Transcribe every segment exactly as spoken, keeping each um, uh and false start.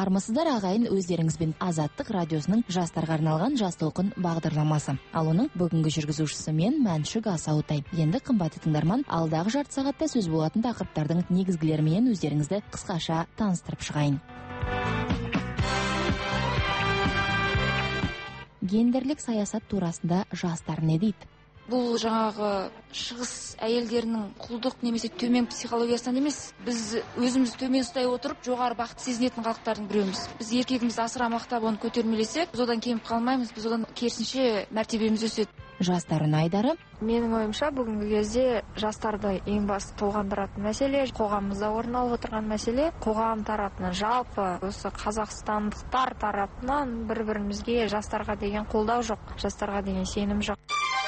Армысыздар ағайын, өздеріңізбен Азаттық радиосының жастарға арналған жас толқын бағдарламасы. Ал оның бүгінгі жүргізушісі мен Мәншүк Асаутай. Енді қымбатты тыңдарман, алдағы жарты сағатта сөз болатын тақырыптардың негізгілерімен өздеріңізді қысқаша таныстырып шығайын. Гендерлік саясат турасында жастар не дейді? Бұл жаңағы шығыс әйелдерінің құлдық немесе төмен психологиясынан емес, біз өзімізді төмен ұстай отырып, жоғары бақыт сезінетін халықтардың біреуміз. Біз еркегімізді асыра мақтап оны көтермелесек, біз одан кеміп қалмаймыз, біз одан керісінше мәртебеміз өседі. Жастардың айдары? Менің ойымша, бүгінгі кезде жастарды ең басты толғандыратын мәселе, қоғамымызда орын алып отырған мәселе, қоғам тарапынан, жалпы осы қазақстандықтар тарапынан бір-бірімізге жастарға деген қолдау жоқ, жастарға деген сенім жоқ.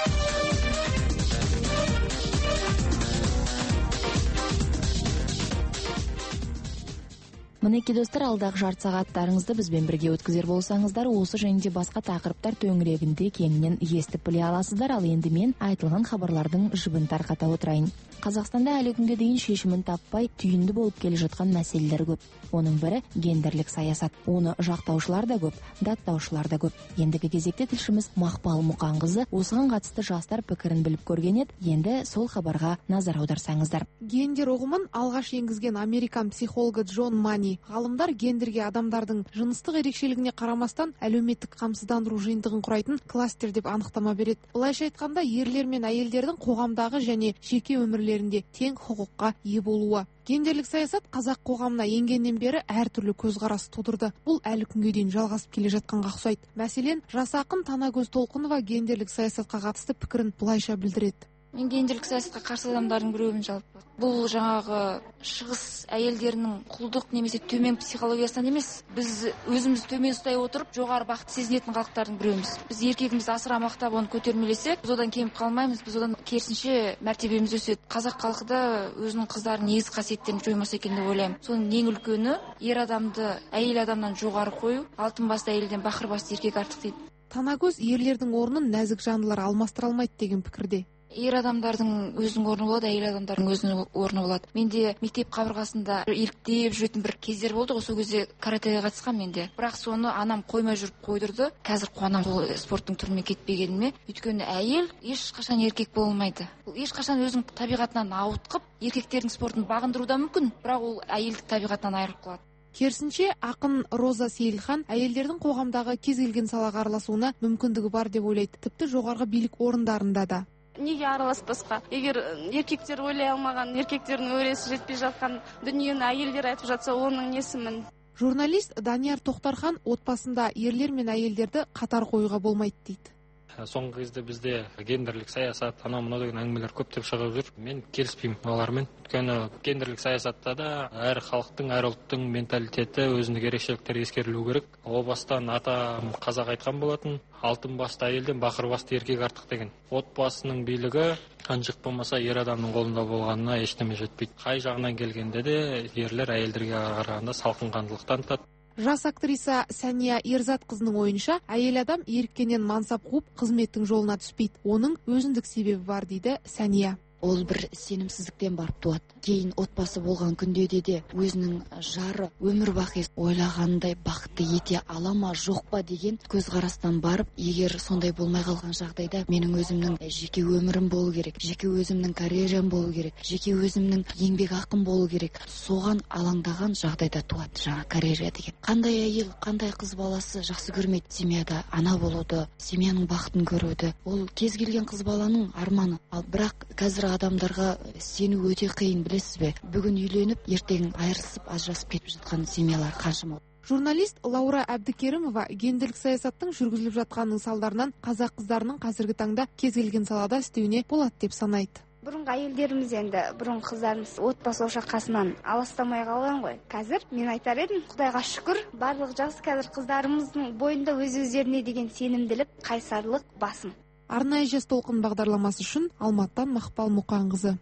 Мінеки достар, алдағы жарты сағаттарыңызды бізбен бірге өткізер болсаңыздар, осы және де басқа тақырыптар төңірегінде кеңінен естіп біле аласыздар. Ал енді мен айтылған хабарлардың жібін тарқата отырайын. Қазақстанда әлі күнге дейін шешімін таппай түйінді болып келе жатқан мәселелер көп. Оның бірі гендерлік саясат. Оны жақтаушылар да көп, даттаушылар да көп. Ендігі кезекте тілшіміз Мақпал Мұқанқызы осыған қатысты жастар пікірін біліп көрген еді. Енді сол хабарға назар аударсаңыздар. Гендер ұғымын алғаш енгізген американ психологы Джон Мани ғалымдар гендерге адамдардың жыныстық ерекшелігіне қарамастан әлеуметтік қамсыздандыру жиынтығын құрайтын кластер деп анықтама береді. Былайша айтқанда, ерлер мен әйелдердің қоғамдағы және жеке өмірлерінде тең құқыққа ие болуы. Гендерлік саясат қазақ қоғамына енгеннен бері әртүрлі көзқарас тудырды. Бұл әлі күнге дейін жалғасып келе жатқанға ұқсайды. Мәселен, жас ақын Танагөз Толқынова гендерлік саясатқа қатысты пікірін былайша білдіреді. Мен гендерлік саясатқа қарсы адамдардың біреумін жалпы. Бұл жаңағы шығыс әйелдерінің құлдық немесе төмен психологиясынан емес, біз өзімізді төмен ұстай отырып, жоғары бақыт сезінетін халықтардың біреуміз. Біз еркегімізді асыра мақтап оны көтермелесек, біз одан кеміп қалмаймыз, біз одан керісінше мәртебеміз өседі. Қазақ халқы да өзінің қыздарының негізгі қасиеттерін жоймаса екен деп ойлаймын. Соның ең үлкені ер адамды әйел адамнан жоғары қою, алтын басты әйелден бақыр басты еркек артық дейді. Танагөз ерлердің орнын нәзік жандылар алмастыра алмайды деген пікірде. Ер адамдардың өзінің орны болады, әйел адамдардың өзінің орны болады. Менде мектеп қабырғасында еліктеп жүретін бір кездер болды, сол кезде каратэге қатысқан менде. Бірақ соны анам қоймай жүріп қойдырды. Қазір қуанам сол спорттың түріне кетпегеніме. Өйткені әйел ешқашан еркек болмайды. Ол ешқашан өзінің табиғатынан ауытқып, еркектердің спортын бағындыру да мүмкін, бірақ ол әйелдік табиғатынан айырылып қалады. Керісінше, ақын Роза Сейілхан әйелдердің қоғамдағы кез келген салаға араласуына мүмкіндігі бар деп ойлайды, тіпті жоғарғы билік орындарында да. Неге араласпасқа? Егер еркектер ойлай алмаған, еркектердің өресі жетпей жатқан дүниені әйелдер айтып жатса, оның несімін? Журналист Данияр Тоқтархан отбасында ерлер мен әйелдерді қатар қоюға болмайды дейді. Соңғы кезде бізде гендерлік саясат, анау мынау деген әңгімелер көптеп шығып жүр. Мен келіспеймін олармен. Өйткені гендерлік саясатта да әр халықтың, әр ұлттың менталитеті, өзіндік ерекшеліктері ескерілу керек. О бастан ата қазақ айтқан болатын, алтын басты әйелден бақыр басты еркек артық деген. Отбасының билігі қаншық болмаса ер адамның қолында болғанына ештеме жетпейді. Қай жағынан келгенде де ерлер әйелдерге қарағанда салқынқандылық танытады. Жас актриса Сәния Ерзатқызының ойынша, әйел адам еріккеннен мансап қуып қызметтің жолына түспейді. Оның өзіндік себебі бар дейді Сәния. Ол бір сенімсіздіктен барып туады. Кейін отбасы болған күнде де өзінің жары өмір бақи ойлағандай бақытты ете ала ма жоқ па деген көзқарастан барып, егер сондай болмай қалған жағдайда менің өзімнің жеке өмірім болу керек, жеке өзімнің карьерам болу керек, жеке өзімнің еңбек ақым болу керек. Соған алаңдаған жағдайда туады жаңа карьера деген. Қандай әйел, қандай қыз баласы жақсы көрмейді семьяда ана болуды, семьяның бақытын көруді. Ол кез келген қыз баланың арманы. Ал бірақ қазір адамдарға сену өте қиын, білесіз бе? Бүгін үйленіп, ертең айырылысып, ажырасып кетіп жатқан семьялар қаншама. Журналист Лаура Әбдікерімова гендерлік саясаттың жүргізіліп жатқанының салдарынан қазақ қыздарының қазіргі таңда кез келген салада істеуіне болады деп санайды. Бұрынғы әйелдеріміз енді, бұрынғы қыздарымыз отбасы ошаққасынан аластамай қалған ғой. Қазір мен айтар едім, Құдайға шүкір, барлық жақсы қазір қыздарымыздың бойында өз-өздеріне деген сенімділік, қайсарлық басым. Арнайы жас толқын бағдарламасы үшін Алматыдан Мақпал Мұқанқызы.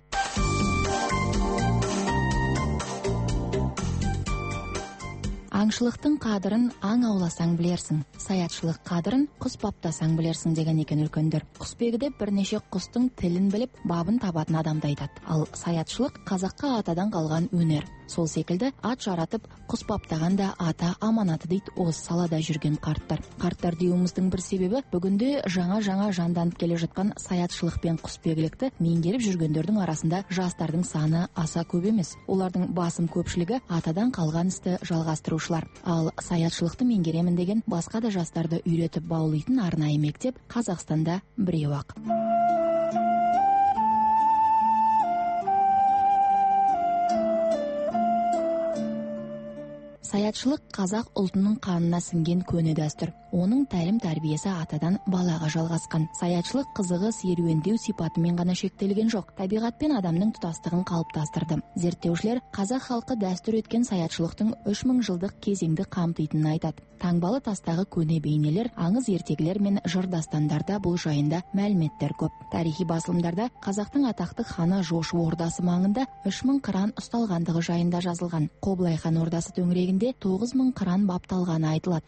Аңшылықтың қадырын аң ауласаң білерсің, саятшылық қадырын құс баптасаң білерсің деген екен үлкендер. Құсбегіде бірнеше құстың тілін біліп, бабын табатын адамды айтады. Ал саятшылық қазаққа атадан қалған өнер. Сол секілді ат жаратып, құс баптаған да ата аманаты дейді осы салада жүрген қарттар. Қарттар деуіміздің бір себебі бүгінде жаңа-жаңа жанданып келе жатқан саятшылық пен құсбегілікті меңгеріп жүргендердің арасында жастардың саны аса көп емес. Олардың басым көпшілігі атадан қалған істі жалғастырушылар. Ал саятшылықты меңгеремін деген басқа да жастарды үйретіп баулитын арнайы мектеп Қазақстанда біреу-ақ. Саятшылық қазақ ұлтының қанына сіңген көне дәстүр. Оның тәлім тәрбиесі атадан балаға жалғасқан. Саятшылық қызығы серуендеу сипатымен ғана шектелген жоқ, табиғат пен адамның тұтастығын қалыптастырды. Зерттеушілер қазақ халқы дәстүр еткен саятшылықтың үш мың жылдық кезеңді қамтитынын айтады. Таңбалы тастағы көне бейнелер, аңыз ертегілер мен жыр дастандарда бұл жайында мәліметтер көп. Тарихи басылымдарда қазақтың атақты ханы Жошы ордасы маңында үш мың қыран ұсталғандығы жайында жазылған. Қоблай хан ордасы төңірегінде тоғыз мың қыран бапталғаны айтылады.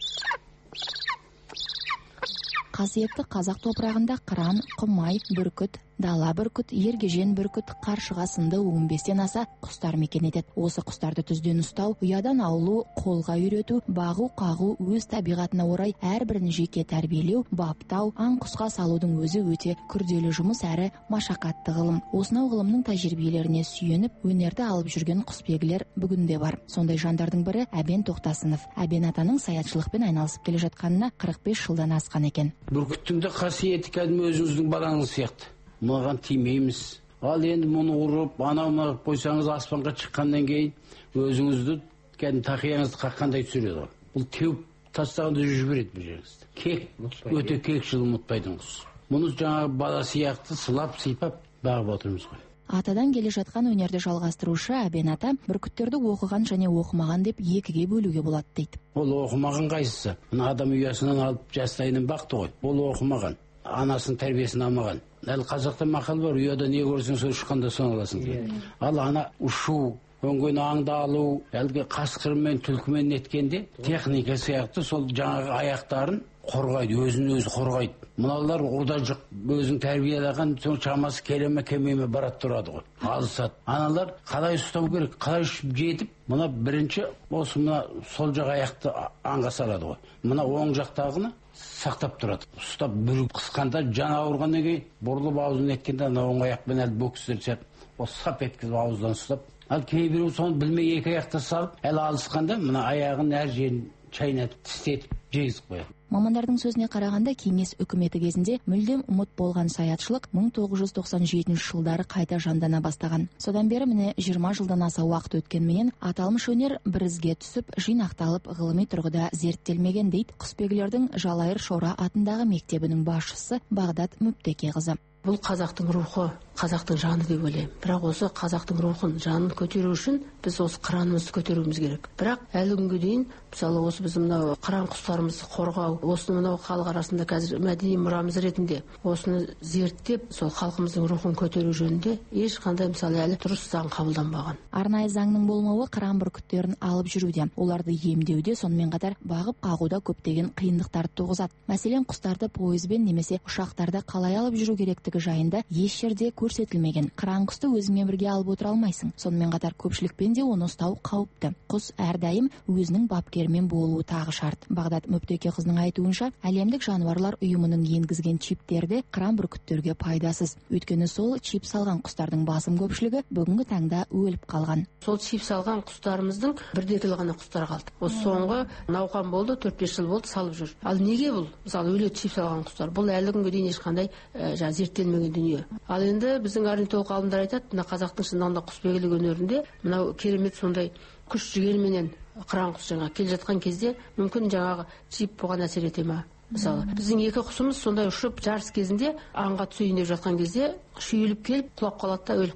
Қасиетті қазақ топырағында қыран, құмай, бүркіт, дала бүркіт, ергежен бүркіт, қаршыға сынды он бестен аса құстар мекен етеді. Осы құстарды түзден ұстау, ұядан аулу, қолға үйрету, бағу, қағу өз табиғатына орай әрбірін жеке тәрбиелеу, баптау, аң құсқа салудың өзі өте күрделі жұмыс әрі машақатты ғылым. Осынау ғылымның тәжірибелеріне сүйеніп, өнерді алып жүрген құсбегілер бүгінде бар. Сондай жандардың бірі Әбен Тоқтасынов. Әбен атаның саятшылықпен айналысып келе жатқанына қырық бес жылдан асқан екен. Бүркіттің де қасиеті кәдімгі өзіңіздің балаңыз сияқты. Маған тимейміз. Ал енді мұны ұрып, анау қойсаңыз аспанға шыққаннан кейін өзіңізді кәдімгі тақияңызды қаққандай түсіреді. Бұл теуіп тастағанда жүріп береді бір жеріңізді. Кек, өте кекшіл ұмытпайтын құс. Мұны жаңағы бала сияқты сылап, сипап бағып отырмыз ғой. Атадан келе жатқан өнерді жалғастырушы Әбен ата бүркіттерді оқыған және оқымаған деп екіге бөлуге болады дейді. Ол оқымаған қайсысы? Мына адам ұясынан алып жастайынан бақты ғой. Ол оқымаған. Анасының тәрбиесін алмаған. Әлі қазақта мақал бар, ұяда не көрсең сол ұшқанда соны аласың. Ал ана ұшу, өңген аңды алу, әлгі қасқыр мен түлкімен неткенде техника сияқты сол жаңағы аяқтарын қорғайды, өзін өзі қорғайды. Мыналар орда жоқ, өзің тәрбиелеген соң шамасы келеме кемеме барат тұрады ғой, алысады. Аналар қалай ұстау керек, қалай жетіп, мына бірінші осы мына сол жақ аяқты аңға салады ғой. Мына оң жақтағыны сақтап тұрады. Ұстап бүріп қысқанда жан ауырғаннан кейін бұрылып аузын еткенде ана оң аяқпен әлі бөкістер сияқты, осы сап еткізіп ауыздан ұстап. Ал кейбіреу соны білмей екі аяқты салып, әлі алысқанда мына аяғын әр жерін шайнатып, тістетіп, жегізіп қояды. Мамандардың сөзіне қарағанда кеңес үкіметі кезінде мүлдем ұмыт болған саятшылық мың тоғыз жүз тоқсан жетінші жылдары қайта жандана бастаған. Содан бері міне жиырма жылдан аса уақыт өткенменен аталмыш өнер бір ізге түсіп, жинақталып, ғылыми тұрғыда зерттелмеген дейді құсбегілердің Жалайыр Шора атындағы мектебінің басшысы Бағдат Мүптекеқызы. Бұл қазақтың рухы, қазақтың жаны деп ойлаймын. Бірақ осы қазақтың рухын, жанын көтеру үшін біз осы қыранымызды көтеруіміз керек. Бірақ әлі күнге дейін, мысалы осы біз мынау қыран құстарымызды қорғау, осыны мынау халық арасында қазір мәдени мұрамыз ретінде осыны зерттеп, сол халқымыздың рухын көтеру жөнінде ешқандай мысалы әлі дұрыс заң қабылданбаған. Арнайы заңның болмауы қыран бүркіттерін алып жүруде, оларды емдеуде, сонымен қатар бағып қағуда көптеген қиындықтарды туғызады. Мәселен, құстарды пойызбен немесе ұшақтарда қалай алып жүру керектігі жайында еш жерде көрсетілмеген. Қыран құсты өзіңмен бірге алып отыра алмайсың. Сонымен қатар көпшілікпен де оны ұстау қауіпті. Құс әрдайым өзінің бапкерімен болуы тағы шарт. Бағдат Мүптекеқызының айтуынша, әлемдік жануарлар ұйымының енгізген чиптерде қыран бүркіттерге пайдасыз. Өйткені сол чип салған құстардың басым көпшілігі бүгінгі таңда өліп қалған. Сол чип салған құстарымыздың бірдекілі ғана құстар қалды. Осы соңғы науқан болды, төрт бес жыл болды салып жүр. Ал неге бұл? Мысалы өледі чип салған құстар. Бұл әлі күнге дейін ешқандай жаңа зерттелмеген дүние. Ал енді біздің орнитолог ғалымдар айтады, мына қазақтың шындығында құсбегілік өнерінде мынау керемет сондай күш жігерменен қыран құс жаңа келе жатқан кезде мүмкін жаңағы чип бұған әсер ете ме? Мысалы, біздің екі құсымыз сондай ұшып жарыс кезінде аңға түсейін деп жатқан кезде шүйіліп келіп құлап қалады да өліп қалады.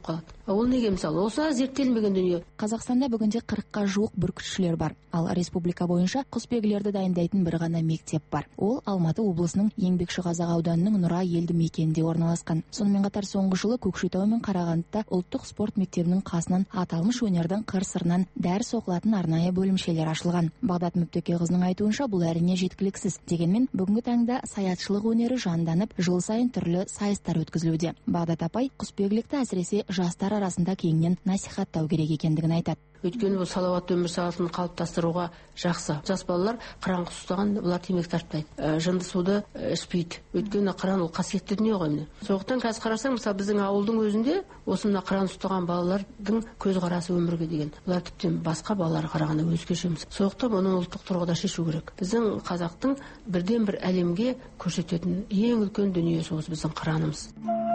Ол неге мысалы осы зерттелмеген дүние. Қазақстанда бүгінде қырыққа жуық бүркітшілер бар, ал республика бойынша құсбегілерді дайындайтын бір ғана мектеп бар. Ол Алматы облысының Еңбекшіқазақ ауданының Нұра елді мекенінде орналасқан. Сонымен қатар соңғы жылы Көкшетау мен Қарағандыда ұлттық спорт мектебінің қасынан аталмыш өнердің қыр-сырынан дәріс оқылатын арнайы бөлімшелер ашылған. Бағдат Мүптөкеқызының айтуынша, бұл әрине жеткіліксіз. Дегенмен бүгінгі таңда саятшылық өнері жанданып, жыл сайын түрлі сайыстар өткізілуде. Бағдат апай құсбегілікті әсіресе жастар арасында кеңінен насихаттау керек екендігін айтады. Өйткені бұл салауатты өмір салтын қалыптастыруға жақсы. Жас балалар қыран құс ұстаған, бұлар темекі тартпайды, жынды суды ішпейді. Өйткені қыран ол қасиетті дүние ғой міне. Сондықтан қазір қарасаң, мысалы біздің ауылдың өзінде осы мына қыран ұстаған балалардың көзқарасы өмірге деген. Бұлар тіптен басқа балаларға қарағанда өзгеше. Сондықтан оны ұлттық тұрғыда шешу керек. Біздің қазақтың бірден бір әлемге көрсететін ең үлкен дүниесі осы біздің қыранымыз.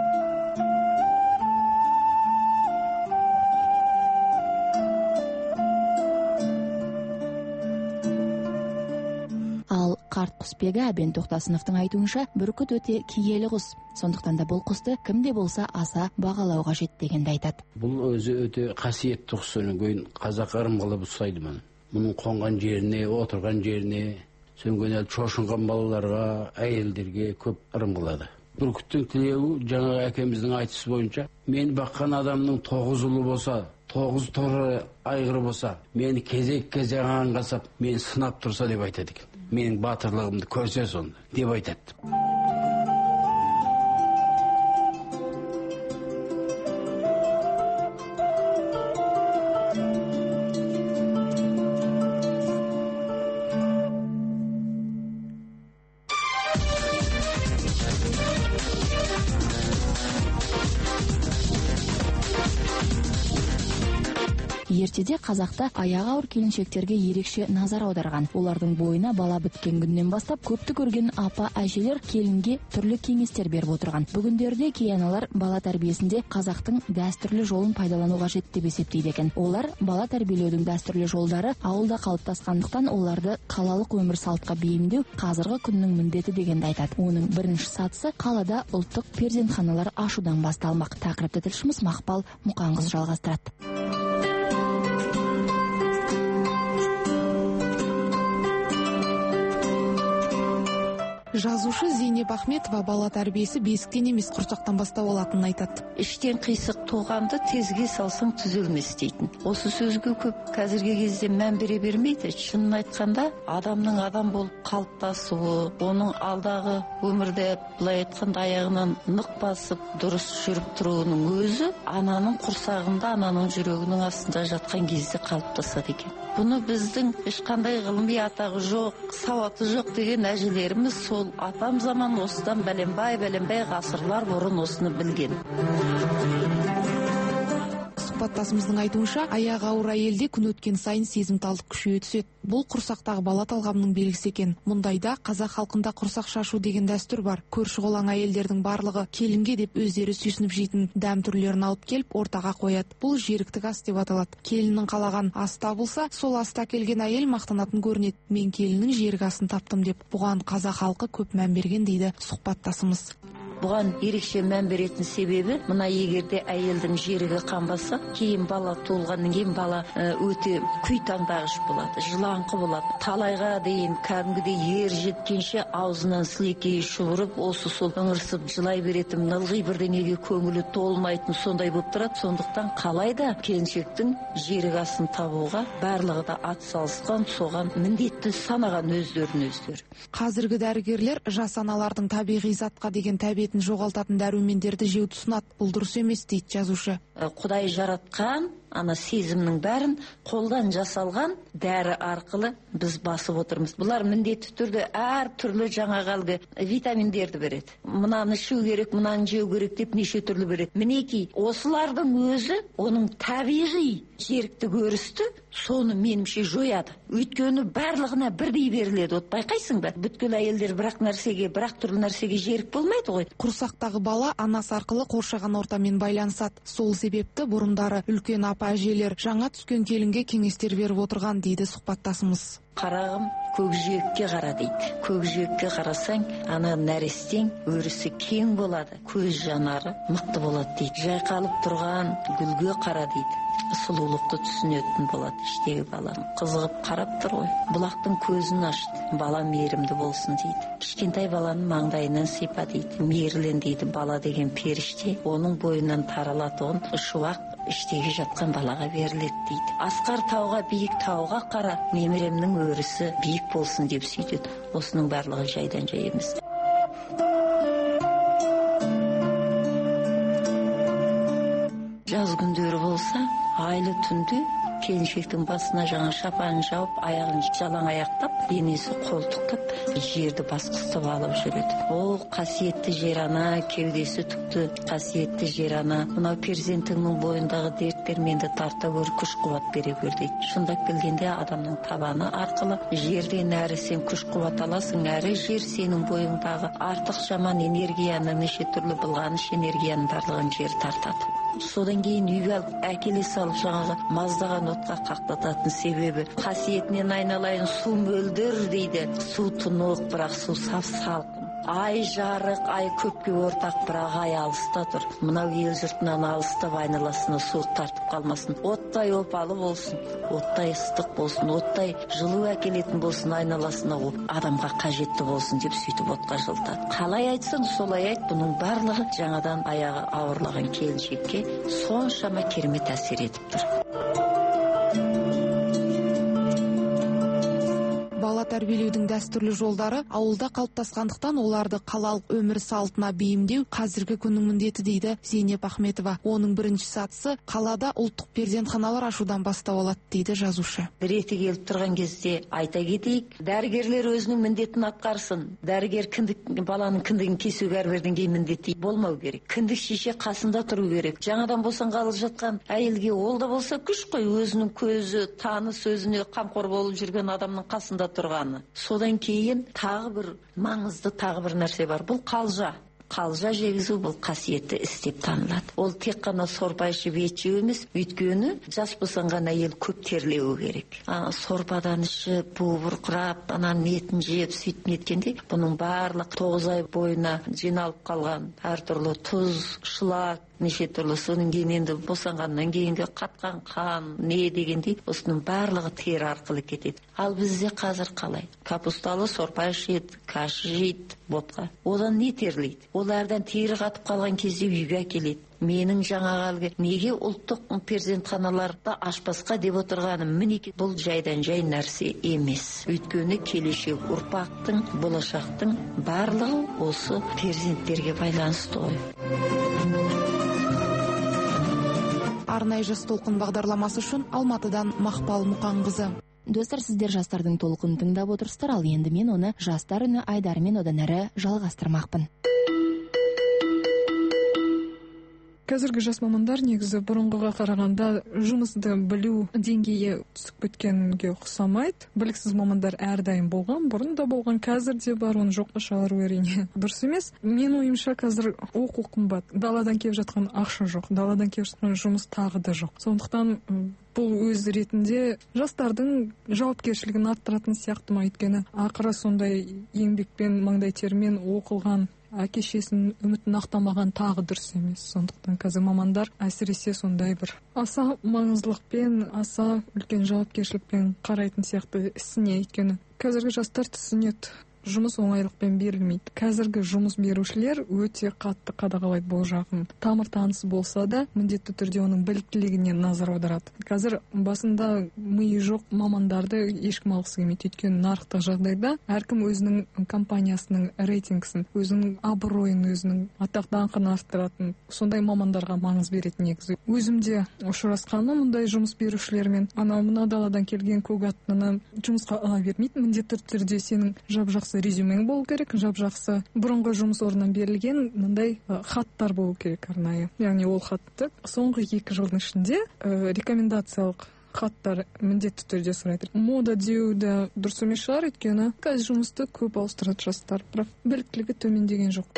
Қарт құсбегі Әбен Тоқтасыновтың айтуынша, бүркіт өте киелі құс. Сондықтан да бұл құсты кімде болса аса бағалау қажет дегенді айтады. Бұл өзі өте қасиетті құс, кейін қазақ ырым қылып ұстайды мұны. Мұның қонған жеріне, отырған жеріне, сөнгенел шошынған балаларға, әйелдерге көп ырым қылады. Бүркіттің тілеуі жаңа әкеміздің айтысы бойынша, мен баққан адамның тоғыз ұлы болса, тоғыз торы айғыры болса, мені кезек-кезек аңғасап, мен сынап тұрса деп айтады екен. Менің батырлығымды көрсе сонда деп айтады. Ертеде қазақта аяғы ауыр келіншектерге ерекше назар аударған. Олардың бойына бала біткен күннен бастап көпті көрген апа әжелер келінге түрлі кеңестер беріп отырған. Бүгіндерде кей аналар бала тәрбиесінде қазақтың дәстүрлі жолын пайдалану қажет деп есептейді екен. Олар бала тәрбиелеудің дәстүрлі жолдары ауылда қалыптасқандықтан оларды қалалық өмір салтқа бейімдеу қазіргі күннің міндеті дегенді айтады. Оның бірінші сатысы қалада ұлттық перзентханалар ашудан басталмақ. Тақырыпты тілшіміз Мақпал Мұқанқызы жалғастырады. Жазушы Зейнеп Ахметова бала тәрбиесі бесіктен емес құрсақтан бастау алатынын айтады. Іштен қисық туғанды тезге салсаң түзелмес дейтін. Осы сөзге көп қазіргі кезде мән бере бермейді. Шынын айтқанда адамның адам болып қалыптасуы, оның алдағы өмірде былай айтқанда аяғынан нық басып дұрыс жүріп тұруының өзі ананың құрсағында, ананың жүрегінің астында жатқан кезде қалыптасады екен. Бұны біздің ешқандай ғылыми атағы жоқ, сауаты жоқ деген әжелеріміз сол атам заман осыдан бәленбай бәленбай ғасырлар бұрын осыны білген. Сұхбаттасымыздың айтуынша, аяғы ауыр әйелде күн өткен сайын сезімталдық күшейе түседі. Бұл құрсақтағы бала талғамының белгісі екен. Мұндайда қазақ халқында құрсақ шашу деген дәстүр бар. Көрші қолаң әйелдердің барлығы келінге деп өздері сүйсініп жейтін дәм түрлерін алып келіп ортаға қояды. Бұл жеріктік ас деп аталады. Келіннің қалаған ас табылса, сол аста келген әйел мақтанатын көрінеді. Мен келіннің жерік асын таптым деп. Бұған қазақ халқы көп мән берген дейді сұхбаттасымыз. Бұған ерекше мән беретін себебі, мына егерде әйелдің жерігі қанбаса, кейін бала туылғаннан кейін бала өте күй таңдағыш болады, жылаңқы болады. Талайға дейін кәдімгідей ер жеткенше аузынан сілекейі шұбырып, осы сол ыңырсып жылай беретін, ылғи бірдеңеге көңілі толмайтын сондай болып тұрады. Сондықтан қалайда келіншектің жерік асын табуға барлығы да ат салысқан, соған міндетті санаған өздерін өздері. Қазіргі дәрігерлер жас аналардың табиғи затқа деген тәбетін жоғалтатын дәрумендерді жеуді ұсынады. Бұл дұрыс емес дейді жазушы. Құдай жаратқан ана сезімнің бәрін қолдан жасалған дәрі арқылы біз басып отырмыз. Бұлар міндетті түрде әр түрлі жаңағы әлгі витаминдерді береді. Мынаны ішу керек, мынаны жеу керек деп неше түрлі береді. Мінекей, осылардың өзі оның табиғи жерікті көрісті соны менімше жояды. Өйткені барлығына бірдей беріледі. От байқайсың ба? Бүткіл әйелдер бірақ нәрсеге, бірақ түрлі нәрсеге жерік болмайды ғой. Құрсақтағы бала анасы арқылы қоршаған ортамен байланысады. Сол себепті бұрындары үлкен апа апа әжелер жаңа түскен келінге кеңестер беріп отырған дейді сұхбаттасымыз. Қарағым, көкжиекке қара дейді. Көкжиекке қарасаң, ана нәрестең өрісі кең болады, көз жанары мықты болады дейді. Жайқалып тұрған гүлге қара дейді. Сұлулықты түсінетін болады іштегі баланың. Қызығып қарап тұр ғой. Бұлақтың көзін ашты. Бала мейірімді болсын дейді. Кішкентай баланың маңдайынан сипа дейді. Мейірлен дейді. Бала деген періште, оның бойынан таралатұғын шуақ іштегі жатқан балаға беріледі дейді. Асқар тауға, биік тауға қара, немеремнің өрісі биік болсын деп сөйтеді. Осының барлығы жайдан жай емес. Жаз күндері болса, айлы түнде келіншектің басына жаңа шапанын жауып, аяғын жалаң аяқтап, денесі қолтықтап, жерді басқыстып алып жүреді. Ол қасиетті жер ана, кеудесі түкті, қасиетті жер ана. Мынау перзентіңнің бойындағы дерттерменді тарта көр, күш қуат бере көр дейді. Шындап келгенде адамның табаны арқылы жерден әрі сен күш қуат аласың, әрі жер сенің бойыңдағы артық жаман энергияны, неше түрлі былғаныш энергияның барлығын жер тартады. Содан кейін үйге алып әкеле салып жаңағы маздаған отқа қақтататын себебі қасиетінен айналайын, су мөлдір дейді. Су тұнық, бірақ су саф салқын. Ай жарық, ай көпке ортақ, бірақ ай алыста тұр. Мынау ел жұртынан алыстап айналасына суық тартып қалмасын. Оттай опалы болсын, оттай ыстық болсын, оттай жылу әкелетін болсын, айналасына ол адамға қажетті болсын деп сөйтіп отқа жылытады. Қалай айтсын, солай айт. Бұның барлығы жаңадан аяғы ауырлаған келіншекке соншама керемет әсер етіп тұр. Бала тәрбиелеудің дәстүрлі жолдары ауылда қалыптасқандықтан оларды қалалық өмір салтына бейімдеу қазіргі күннің міндеті дейді Зейнеп Ахметова. Оның бірінші сатысы қалада ұлттық перзентханалар ашудан бастау алады дейді жазушы. Реті келіп тұрған кезде айта кетейік, дәрігерлер өзінің міндетін атқарсын. Дәрігер кіндік, баланың кіндігін кесуге әрберден кейін міндеті болмау керек. Кіндік шеше қасында тұру керек. Жаңадан босанғалы жатқан әйелге ол да болса күш қой, өзінің көзі, таныс, өзіне қамқор болып жүрген адамның қасында тұрғаны. Содан кейін тағы бір маңызды тағы бір нәрсе бар. Бұл қалжа. Қалжа жегізу бұл қасиетті іс деп танылады. Ол тек қана сорпа ішіп ет жеу емес, өйткені жас босанған әйел көп терлеуі керек. А, сорпадан ішіп, буы бұрқырап, ананың етін жеп, сөйтіп неткенде, бұның барлық тоғыз ай бойына жиналып қалған әртүрлі тұз, шлак, неше түрлі, содан кейін енді босанғаннан кейінгі қатқан қан, не дегендей, осының барлығы тері арқылы кетеді. Ал бізде қазір қалай? Капусталы сорпа ішеді, кашы жейді, ботқа. Одан не терлейді? Ол әрден тері қатып қалған кезде үйге әкеледі. Менің жаңағы әлгі неге ұлттық перзентханаларды ашпасқа деп отырғаным, мінеки бұл жайдан жай нәрсе емес. Өйткені келешек ұрпақтың, болашақтың барлығы осы перзенттерге байланысты ғой. Арнайы жас толқын бағдарламасы үшін Алматыдан Мақпал Мұқанқызы. Достар, сіздер жастардың толқынын тыңдап отырсыздар, ал енді мен оны жастар үні Айдарымен одан әрі жалғастырмақпын. Қазіргі жас мамандар негізі бұрынғыға қарағанда жұмысты білу деңгейі түсіп кеткенге ұқсамайды. Біліксіз мамандар әрдайым болған, бұрын да болған, қазір де бар, оны жоққа шығару әрине дұрыс емес. Мен ойымша қазір оқу қымбат, даладан келіп жатқан ақша жоқ, даладан келіп жатқан жұмыс тағы да жоқ. Сондықтан бұл өз ретінде жастардың жауапкершілігін арттыратын сияқты ма, өйткені ақыры сондай еңбекпен, маңдай термен оқылған әке шешесінің үмітін ақтамаған тағы дұрыс емес. Сондықтан қазір мамандар әсіресе сондай бір аса маңыздылықпен, аса үлкен жауапкершілікпен қарайтын сияқты ісіне, өйткені қазіргі жастар түсінеді, жұмыс оңайлықпен берілмейді. Қазіргі жұмыс берушілер өте қатты қадағалайды бұл жағын. Тамыр танысы болса да, міндетті түрде оның біліктілігіне назар аударады. Қазір басында миы жоқ мамандарды ешкім алғысы келмейді. Өйткені нарықтық жағдайда әркім өзінің компаниясының рейтингісін, өзінің абыройын, өзінің атақ даңқын арттыратын сондай мамандарға маңыз беретін негізі. Өзімде ұшырасқаны мұндай жұмыс берушілермен, анау мына даладан келген көк аттыны жұмысқа ала бермейді. Міндетті түрде сенің жап-жақсы резюмең болу керек, жап-жақсы бұрынғы жұмыс орнынан берілген мындай хаттар болу керек арнайы. Яғни ол хатты соңғы екі жылдың ішінде рекомендациялық хаттар міндетті түрде сұрайды. Мода деуді дұрыс емес шығар, өйткені қазір жұмысты көп ауыстырады жастар, бірақ біліктілігі төмендеген жоқ.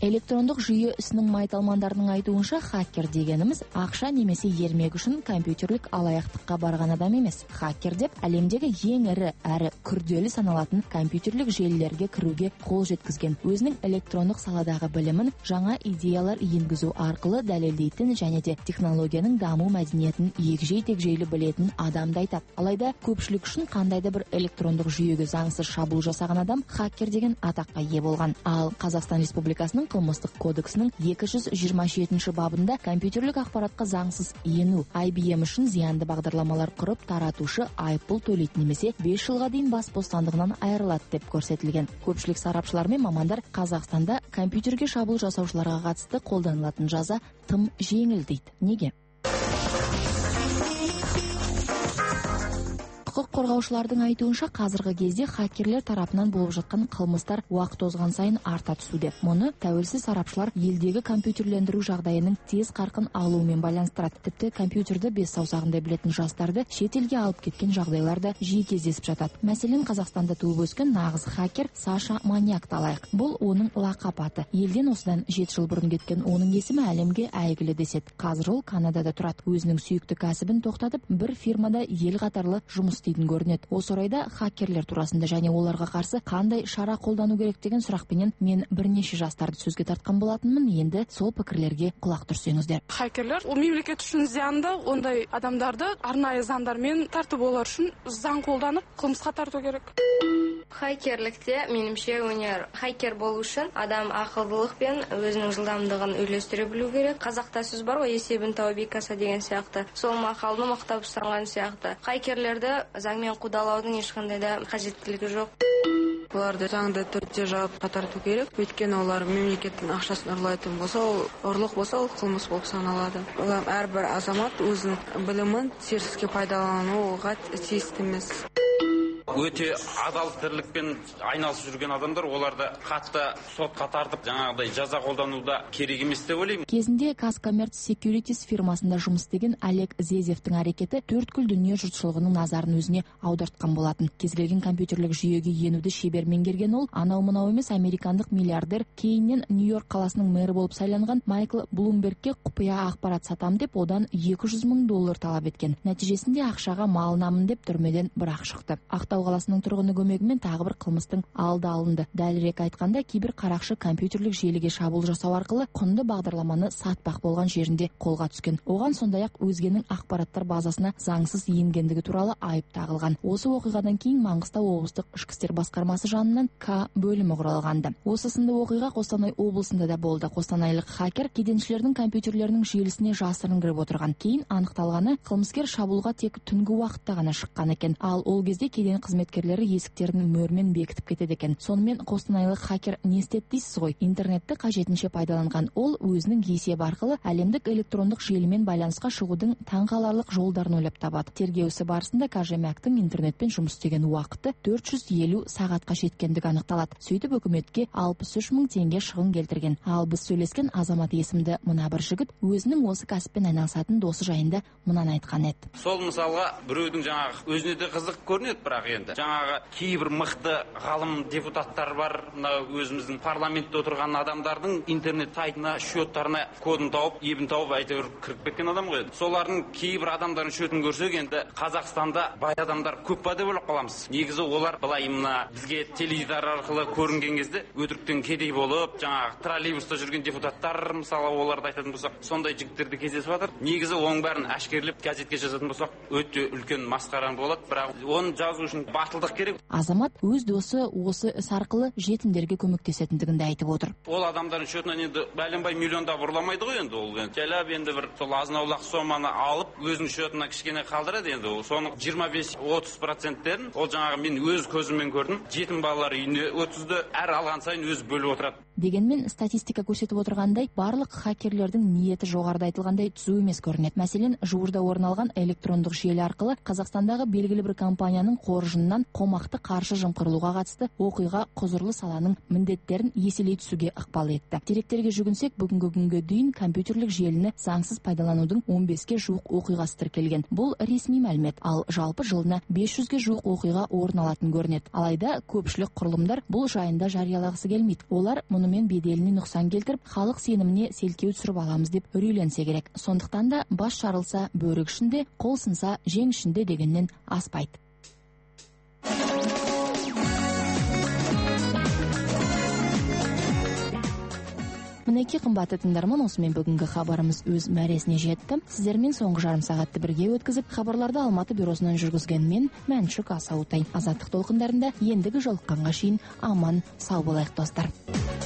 Электрондук жүйө ісінің майталмандарының айтуынша, хакер дегеніміз ақша немесе ермек үшін компьютерлік алаяқтыққа барған адам емес. Хакер деп әлемдегі ең ірі әрі күрделі саналатын компьютерлік желілерге кіруге қол жеткізген, өзінің электрондық саладағы білімін жаңа идеялар енгізу арқылы дәлелдейтін және де технологияның даму мәдениетін егжей-тегжейлі білетін адамды айтады. Алайда көпшілік үшін қандайда бір электрондық жүйеге заңсыз шабуыл жасаған адам хакер деген атаққа ие болған. Ал Қазақстан Республикасының қылмыстық кодексінің екі жүз жиырма жетінші бабында компьютерлік ақпаратқа заңсыз ену, ай би эм үшін зиянды бағдарламалар құрып таратушы айыппұл төлейді немесе бес жылға дейін бас бостандығынан айырылады деп көрсетілген. Көпшілік сарапшылар мен мамандар Қазақстанда компьютерге шабуыл жасаушыларға қатысты қолданылатын жаза тым жеңіл дейді. Неге? Құқық қорғаушылардың айтуынша, қазіргі кезде хакерлер тарапынан болып жатқан қылмыстар уақыт озған сайын арта түсуде. Мұны тәуелсіз сарапшылар елдегі компьютерлендіру жағдайының тез қарқын алуымен байланыстырады. Тіпті компьютерді бес саусағындай білетін жастарды шетелге алып кеткен жағдайларда жиі кездесіп жатады. Мәселен, Қазақстанда туып өскен нағыз хакер Саша Маньякты алайық. Бұл оның лақап аты. Елден осыдан жеті жыл бұрын кеткен оның есімі әлемге әйгілі деседі. Қазір ол Канадада тұрады. Өзінің сүйікті кәсібін тоқтатып, бір фирмада ел қатарлы жұмыс істейтін көрінеді. Осы орайда хакерлер турасында және оларға қарсы қандай шара қолдану керек деген сұрақпенен мен бірнеше жастарды сөзге тартқан болатынмын. Енді сол пікірлерге құлақ түрсеңіздер. Хакерлер ол мемлекет үшін зиянды, ондай адамдарды арнайы заңдармен тартып олар үшін заң қолданып қылмысқа тарту керек. Хакерлікте меніңше өнер. Хакер болу үшін адам ақылдылық пен өзінің жылдамдығын үйлестіре білу керек. Қазақта сөз бар ғой, есебін тауып екі аса деген сияқты. Сол мақалды мақтап ұстанған сияқты. Хакерлерді заңмен қудалаудың ешқандай да қажеттілігі жоқ. Оларды заңды түрде жауапқа тарту керек. Өйткені олар мемлекеттің ақшасын ұрлайтын болса, ол ұрлық болса, ол қылмыс болып саналады. Олар әрбір азамат өзінің білімін теріске пайдалануға тиісті емес. Өте адал тірлікпен айналысып жүрген адамдар, оларды қатты сотқа тартып, жаңағыдай жаза қолдануда керек емес деп ойлаймын. Кезінде Казкоммерц Securities фирмасында жұмыс істеген Олег Зезевтің әрекеті төрткүл дүние жұртшылығының назарын өзіне аудартқан болатын. Кез келген компьютерлік жүйеге енуді шебер меңгерген ол, анау-мынау емес американдық миллиардер, кейіннен Нью-Йорк қаласының мэрі болып сайланған Майкл Блумбергке құпия ақпарат сатам деп, одан екі жүз мың доллар талап еткен. Нәтижесінде ақшаға малынамын деп түрмеден бір-ақ шықты. Ақтау қаласының тұрғыны көмегімен тағы бір қылмыстың алды алынды. Дәлірек айтқанда, кейбір қарақшы компьютерлік желіге шабуыл жасау арқылы құнды бағдарламаны сатпақ болған жерінде қолға түскен. Оған сондай-ақ өзгенің ақпараттар базасына заңсыз енгендігі туралы айып тағылған. Осы оқиғадан кейін Маңғыстау облыстық ішкі істер басқармасы жанынан К бөлімі құралғанды. Осы сынды оқиға Қостанай облысында да болды. Қостанайлық хакер кеденшілердің компьютерлерінің желісіне жасырын кіріп отырған. Кейін анықталғаны, қылмыскер шабуылға тек түнгі уақытта ғана шыққан екен. Ал ол кезде кеден қызметкерлері есіктерін мөрмен бекітіп кетеді екен. Сонымен қостанайлық хакер не істеді дейсіз ғой? Интернетті қажетінше пайдаланған ол өзінің есебі арқылы әлемдік электрондық желімен байланысқа шығудың таңқаларлық жолдарын ойлап табады. Тергеу ісі барысында Кажемактың интернетпен жұмыс істеген уақыты төрт жүз елу сағатқа жеткендігі анықталады. Сөйтіп үкіметке алпыс үш мың теңге шығын келтірген. Ал біз сөйлескен Азамат есімді мына бір жігіт өзінің осы кәсіппен айналысатын досы жайында мынаны айтқан еді. Сол мысалға біреудің жаңағы өзіне де қызық көрінеді, бірақ енді жаңағы кейбір мықты ғалым депутаттар бар, мына өзіміздің парламентте отырған адамдардың интернет сайтына, счеттарына кодын тауып, ебін тауып әйтеуір кіріп кеткен адам ғой. Солардың кейбір адамдардың счетін көрсек, енді Қазақстанда бай адамдар көп па деп ойлап қаламыз. Негізі олар былай мына бізге теледидар арқылы көрінген кезде өтіріктен кедей болып, жаңағы троллейбуста жүрген депутаттар, мысалы, оларды айтатын болсақ, сондай жігіттерді кездесіп жатыр. Негізі оның бәрін әшкерлеп газетке жазатын болсақ, өте үлкен масқара болады, бірақ оны жазу үшін батылдық керек. Азамат өз досы осы іс арқылы жетімдерге көмектесетіндігін де айтып отыр. Ол адамдардың счетынан енді бәленбай миллиондап ұрламайды ғой, енді ол жайлап енді бір сол азынаулақ соманы алып өзінің счетына кішкене қалдырады. Енді соның жиырма бес отыз проценттерін ол жаңағы мен өз көзіммен көрдім, жетім балалар үйіне өткізді, әр алған сайын өз бөліп отырады. Дегенмен статистика көрсетіп отырғандай, барлық хакерлердің ниеті жоғарыда айтылғандай түзу емес көрінеді. Мәселен, жуырда орын алған электрондық желі арқылы Қазақстандағы белгілі бір компанияның қоржынынан қомақты қаржы жымқырылуға қатысты оқиға құзырлы саланың міндеттерін еселей түсуге ықпал етті. Деректерге жүгінсек, бүгінгі күнге дейін компьютерлік желіні заңсыз пайдаланудың он беске жуық оқиғасы тіркелген. Бұл ресми мәлімет, ал жалпы жылына бес жүзге жуық оқиға орын алатын көрінеді. Алайда көпшілік құрылымдар бұл жайында жариялағысы келмейді. Олар мұны сонымен беделіне нұқсан келтіріп, халық сеніміне селкеу түсіріп аламыз деп үрейленсе керек. Сондықтан да бас жарылса бөрік ішінде, қол сынса жең ішінде дегеннен аспайды. Мінеки қымбатты тыңдарман, осымен бүгінгі хабарымыз өз мәресіне жетті. Сіздермен соңғы жарым сағатты бірге өткізіп, хабарларды Алматы бюросынан жүргізген мен Мәншүк Асаутай. Азаттық толқындарында ендігі жолыққанға шейін аман сау болайық достар.